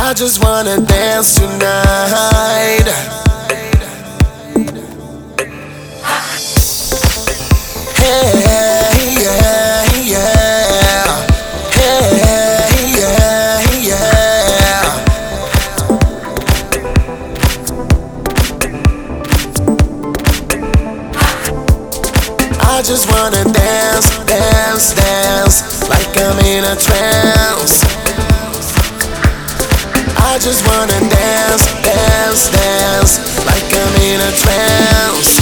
I just wanna dance tonight. Hey, yeah, yeah. Hey, yeah, yeah. I just wanna dance, dance, dance like I'm in a trance. I just wanna dance, dance, dance like I'm in a trance.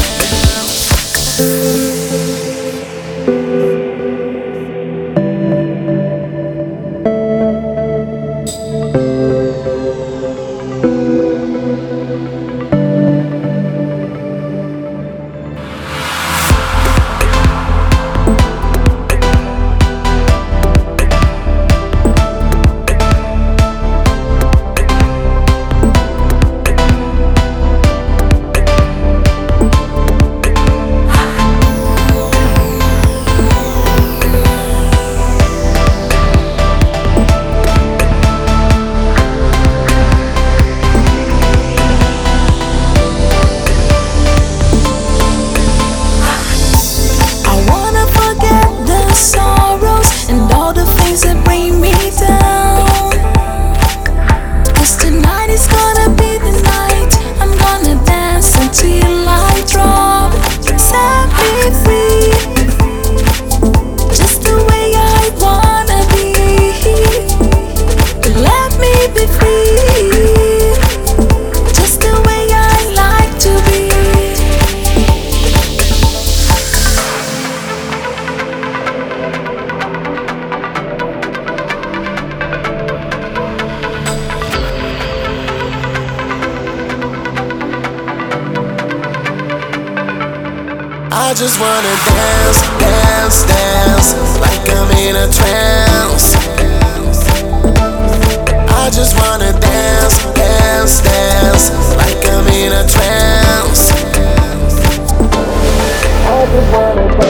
I just wanna dance, dance, dance like I'm in a trance. I just wanna dance, dance, dance like I'm in a trance. I just wanna dance.